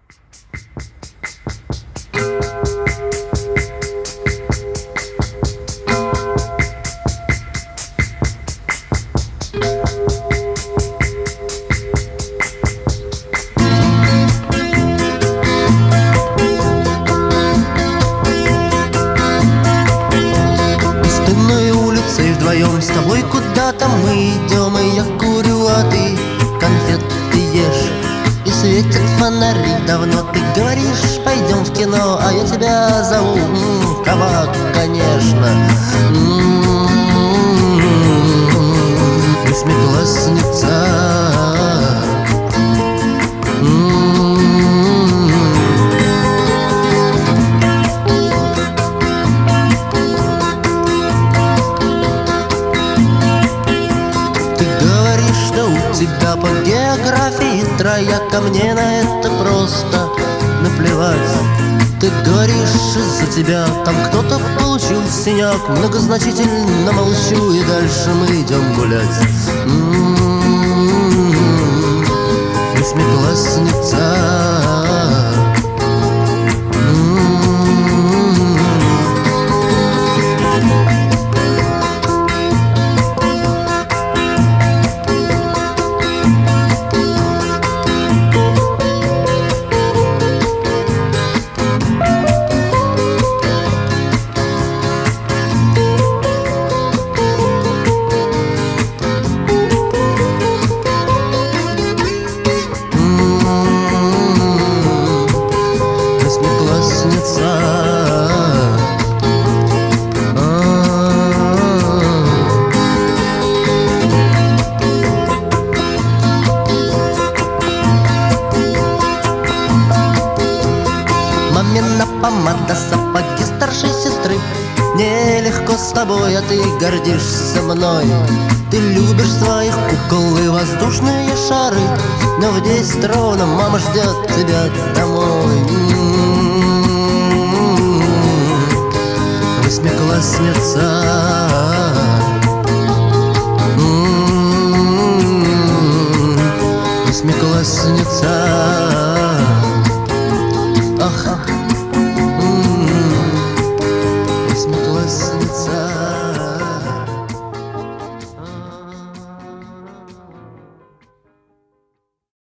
Вдвоем с тобой куда-то мы идем, и я курю, а ты конфеты ешь. И светят фонари давно. Ты говоришь, пойдем в кино, а я тебя зову кабак, конечно. Восьмиклассница. Тебя по географии трояка, мне на это просто наплевать. Ты говоришь, из-за тебя там кто-то получил синяк. Многозначительно молчу, и дальше мы идем гулять. Восьмиклассница. Мамина помада, сапоги старшей сестры. Нелегко с тобой, а ты гордишься мной. Ты любишь своих кукол и воздушные шары, но в 10 ровно мама ждет тебя домой. Восьмиклассница. Восьмиклассница.